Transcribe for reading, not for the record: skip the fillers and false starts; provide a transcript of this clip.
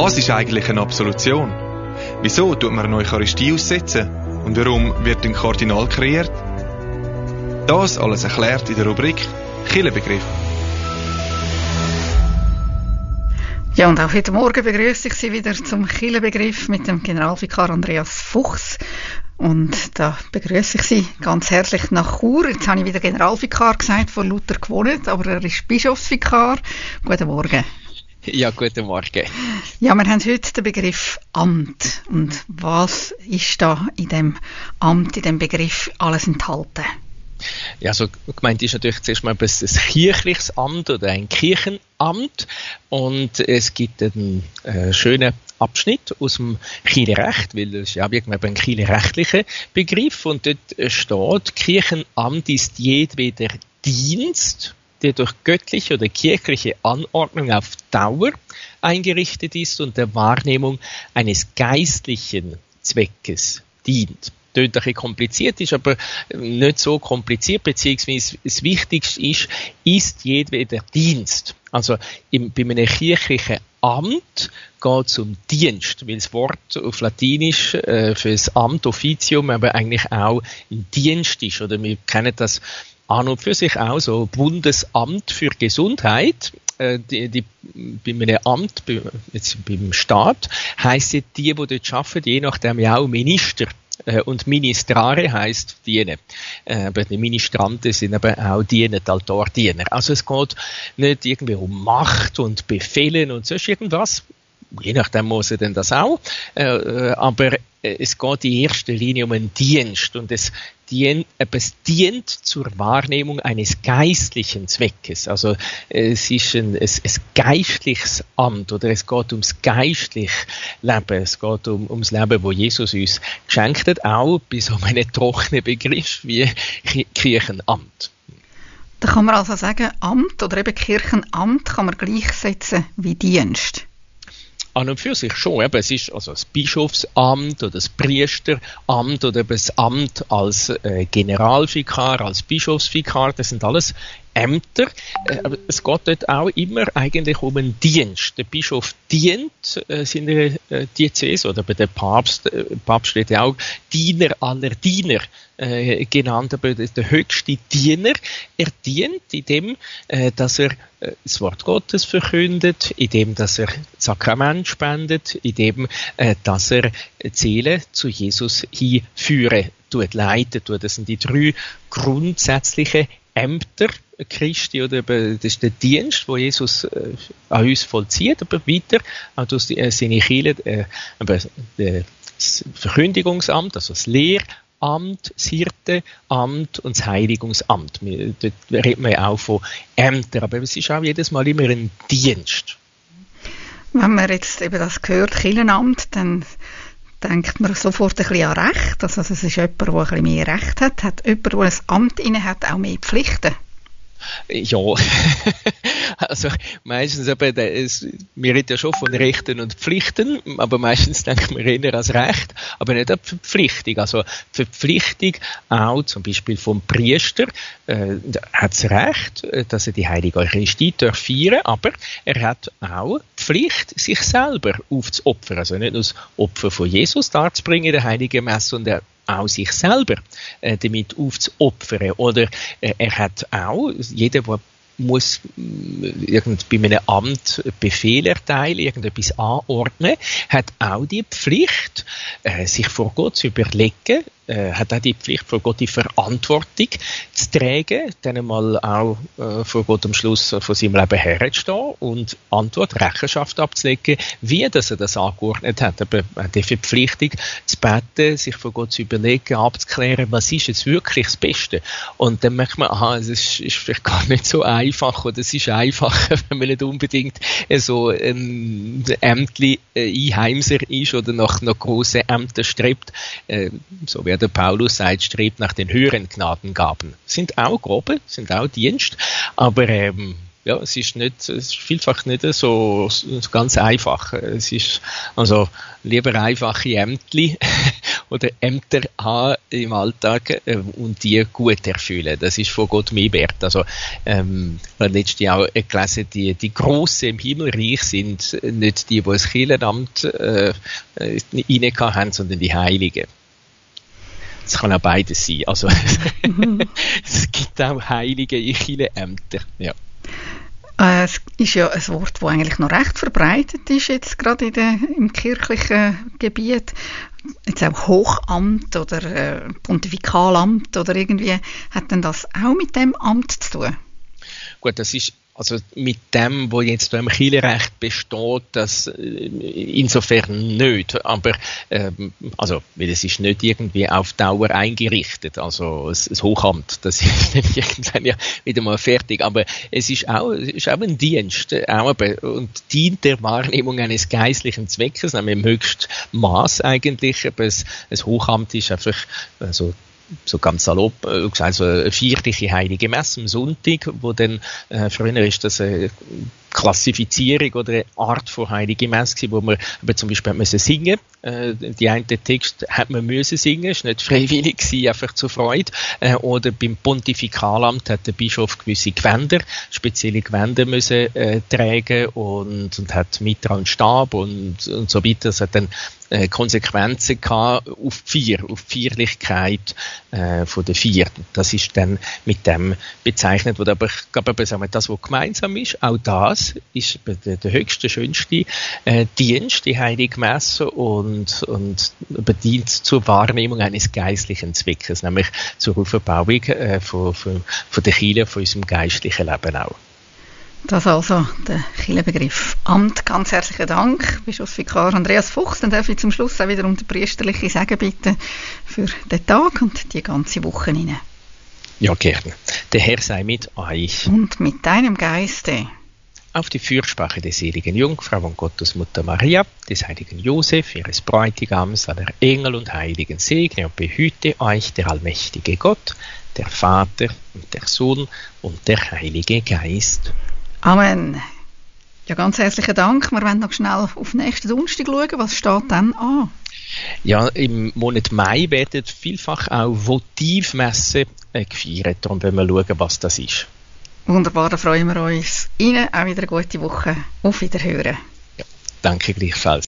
Was ist eigentlich eine Absolution? Wieso tut man eine Eucharistie aussetzen? Und warum wird ein Kardinal kreiert? Das alles erklärt in der Rubrik Kirchenbegriff. Ja, und auch heute Morgen begrüße ich Sie wieder zum Kirchenbegriff mit dem Generalvikar Andreas Fuchs. Und da begrüße ich Sie ganz herzlich nach Chur. Jetzt habe ich wieder Generalvikar gesagt, vor Luther gewohnt, aber er ist Bischofsvikar. Guten Morgen. Ja, guten Morgen. Ja, wir haben heute den Begriff Amt. Und was ist da in dem Amt, in dem Begriff alles enthalten? Ja, so gemeint ist natürlich zuerst mal ein kirchliches Amt oder ein Kirchenamt. Und es gibt einen schönen Abschnitt aus dem Kirchenrecht, weil das ist ja wirklich ein kirchenrechtlicher Begriff. Und dort steht, Kirchenamt ist jedweder Dienst, der durch göttliche oder kirchliche Anordnung auf Dauer eingerichtet ist und der Wahrnehmung eines geistlichen Zweckes dient. Das ein bisschen kompliziert ist, aber nicht so kompliziert, beziehungsweise das Wichtigste ist jedweder Dienst. Also bei einem kirchlichen Amt geht es um Dienst, weil das Wort auf Latinisch für das Amt, Officium, aber eigentlich auch ein Dienst ist. Oder wir kennen das an und für sich auch so Bundesamt für Gesundheit. Bei einem Amt, jetzt beim Staat, heisst es die dort arbeiten, je nachdem ja auch Minister. Und Ministrare heisst dienen. Aber die Ministranten sind aber auch Diener, Altardiener. Also es geht nicht irgendwie um Macht und Befehlen und sonst irgendwas. Je nachdem muss er denn das auch. Aber es geht in erster Linie um einen Dienst und es dient zur Wahrnehmung eines geistlichen Zweckes. Also es ist ein geistliches Amt oder es geht ums geistliche Leben. Es geht ums Leben, das Jesus uns geschenkt hat, auch bei so einem trockenen Begriff wie Kirchenamt. Da kann man also sagen, Amt oder eben Kirchenamt kann man gleichsetzen wie Dienst. An und für sich schon. Eben, es ist also das Bischofsamt oder das Priesteramt oder eben das Amt als Generalvikar, als Bischofsvikar. Das sind alles Ämter. Aber es geht dort auch immer eigentlich um einen Dienst. Der Bischof dient seiner Diözese oder bei der Papst steht ja auch Diener aller Diener genannt, aber der höchste Diener. Er dient indem, dass er das Wort Gottes verkündet, indem, dass er Sakrament spendet, indem, dass er Seelen zu Jesus hinführen leitet. Das sind die 3 grundsätzliche Ämter Christi, oder das ist der Dienst, wo Jesus an uns vollzieht, aber weiter auch durch seine Kirche, das Verkündigungsamt, also das Lehramt, das Hirtenamt und das Heiligungsamt. Dort redet man ja auch von Ämtern, aber es ist auch jedes Mal immer ein Dienst. Wenn man jetzt eben das hört, Kirchenamt, dann denkt man sofort ein bisschen an Recht. Also es ist jemand, der ein bisschen mehr Recht hat. Hat jemand, der ein Amt inne hat, auch mehr Pflichten? Ja, also meistens eben, wir reden ja schon von Rechten und Pflichten, aber meistens denken wir eher als Recht, aber nicht an Verpflichtung. Also Verpflichtung auch zum Beispiel vom Priester, hat das Recht, dass er die Heilige Eucharistie feiern darf, aber er hat auch die Pflicht, sich selber aufzuopfern. Also nicht nur das Opfer von Jesus darzubringen in der Heiligen Messe, sondern auch sich selber damit aufzuopfern. Oder er hat auch, jeder, der muss bei einem Amt Befehl erteilen, irgendetwas anordnen, hat auch die Pflicht, sich vor Gott zu überlegen, hat auch die Pflicht, vor Gott die Verantwortung zu tragen, dann einmal auch vor Gott am Schluss von seinem Leben herzustehen und Rechenschaft abzulegen, wie dass er das angeordnet hat. Aber die Verpflichtung zu beten, sich vor Gott zu überlegen, abzuklären, was ist jetzt wirklich das Beste. Und dann merkt man, es ist vielleicht gar nicht so einfach, oder es ist einfacher, wenn man nicht unbedingt so ein Ämtli Einheimser ist oder nach grossen Ämtern strebt, so wie der Paulus sagt, strebt nach den höheren Gnadengaben. Sind auch Grobe, sind auch Dienst, aber ja, es ist vielfach nicht so ganz einfach. Es ist also lieber einfache Ämtli oder Ämter haben im Alltag und die gut erfüllen. Das ist von Gott mehr wert. Also, letztes Jahr auch gelesen, die Grossen im Himmelreich sind nicht die das Kirchenamt inne haben, sondern die Heiligen. Es kann auch beides sein. Also, es gibt auch Heilige in Kirchenämter. Ja. Es ist ja ein Wort, das eigentlich noch recht verbreitet ist, jetzt gerade im kirchlichen Gebiet. Jetzt auch Hochamt oder Pontifikalamt oder irgendwie, hat denn das auch mit dem Amt zu tun? Gut, das ist also mit dem, was jetzt im Kirchenrecht besteht, das insofern nicht. Aber weil es ist nicht irgendwie auf Dauer eingerichtet. Also das Hochamt, das ist dann irgendwann ja wieder mal fertig. Aber es ist auch ein Dienst und dient der Wahrnehmung eines geistlichen Zweckes, nämlich im höchsten Maß eigentlich. Aber das Hochamt ist einfach so ganz salopp gesagt, so eine feierliche heilige Messe am Sonntag, wo dann früher ist das eine Klassifizierung oder eine Art von heilige Messe, wo man aber zum Beispiel müssen singen. Die einen Text hat man müssen singen, ist nicht freiwillig gewesen, einfach zur Freude. Oder beim Pontifikalamt hat der Bischof gewisse Gewänder, spezielle Gewänder müssen tragen und hat Mitra und Stab und so weiter. Das hat dann Konsequenzen gehabt auf die Feierlichkeit von der Vier. Das ist dann mit dem bezeichnet worden. Aber ich glaube, das, was gemeinsam ist, auch das ist der höchste, schönste Dienst, die Heilige Messe und dient zur Wahrnehmung eines geistlichen Zweckes, nämlich zur Aufbauung von der Kirche, von unserem geistlichen Leben auch. Das also der Kirchenbegriff Amt. Ganz herzlichen Dank, Bischofsvikar Andreas Fuchs. Dann darf ich zum Schluss auch wieder um den priesterlichen Segen bitten für den Tag und die ganze Woche hinein. Ja, gerne. Der Herr sei mit euch. Und mit deinem Geiste. Auf die Fürsprache der seligen Jungfrau und Gottesmutter Maria, des heiligen Josef, ihres Bräutigams, aller Engel und Heiligen segne und behüte euch der allmächtige Gott, der Vater und der Sohn und der Heilige Geist. Amen. Ja, ganz herzlichen Dank. Wir wollen noch schnell auf nächsten Donnerstag schauen. Was steht dann an? Ja, im Monat Mai werden vielfach auch Votivmessen gefeiert. Darum wollen wir schauen, was das ist. Wunderbar, da freuen wir uns. Ihnen auch wieder eine gute Woche. Auf Wiederhören. Ja, danke gleichfalls.